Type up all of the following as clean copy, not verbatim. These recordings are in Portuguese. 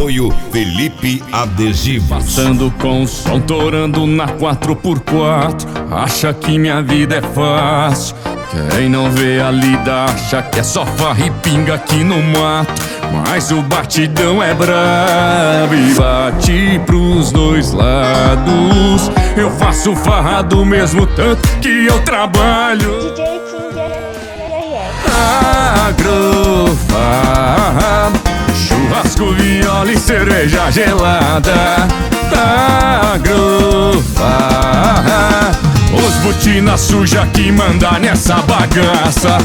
Apoio Felipe Adesivos. Passando com o som, torando na 4x4. Acha que minha vida é fácil. Quem não vê a lida acha que é só farra e pinga aqui no mato. Mas o batidão é brabo e bate pros dois lados. Eu faço farra do mesmo tanto que eu trabalho. DJ King RS. Agrofarra, churrasco, viola e cerveja gelada. Agrofarra, os botina suja que manda nessa bagaça.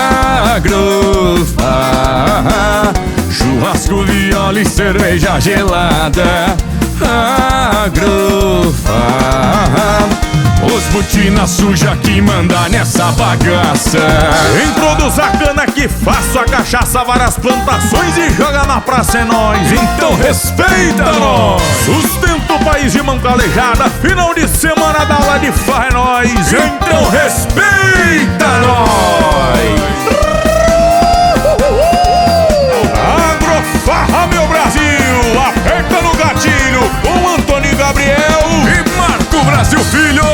Agrofarra, churrasco, viola e cerveja gelada. Agrofarra, os botina suja que manda nessa bagaça. Introduz a cana que faço a cachaça, várias plantações e joga na praça é nós. Então respeita nós. Sustenta o país de mão calejada, final de semana da aula de farra é nós. Então respeita nós. Agrofarra, meu Brasil, aperta no gatilho com Antônio Gabriel E Marco Brasil Filho.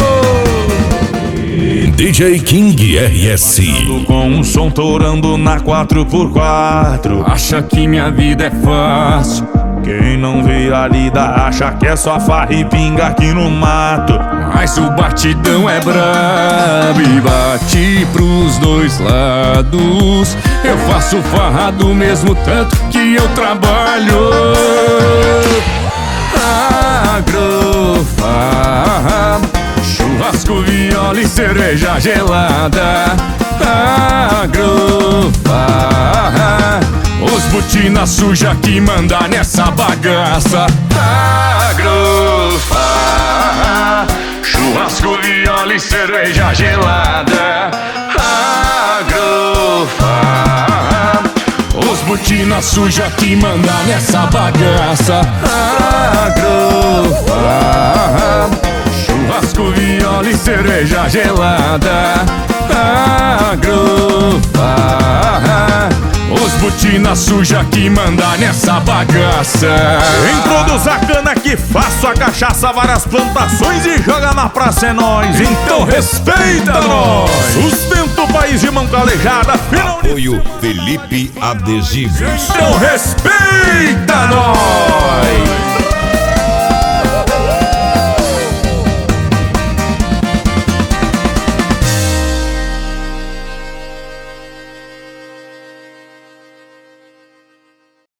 DJ King RS. com um som torando na 4x4. Acha que minha vida é fácil. Quem não vê a lida acha que é só farra e pinga aqui no mato. Mas o batidão é brabo e bate pros dois lados. Eu faço farra do mesmo tanto que eu trabalho. Agrofarra, churrasco, viola e cerveja gelada. Agrofarra, os botina suja que manda nessa bagaça. Agrofarra, churrasco, viola e cerveja gelada. Agrofarra, os botina suja que manda nessa bagaça. Agrofarra, churrasco, viola e cerveja gelada. Agrofarra, os botina suja que manda nessa bagaça. Introduz a cana que faço a cachaça, várias plantações e joga na praça é nós. Então respeita nós. Sustenta o país de mão calejada, final de... Apoio Felipe Adesivos. Então respeita nós.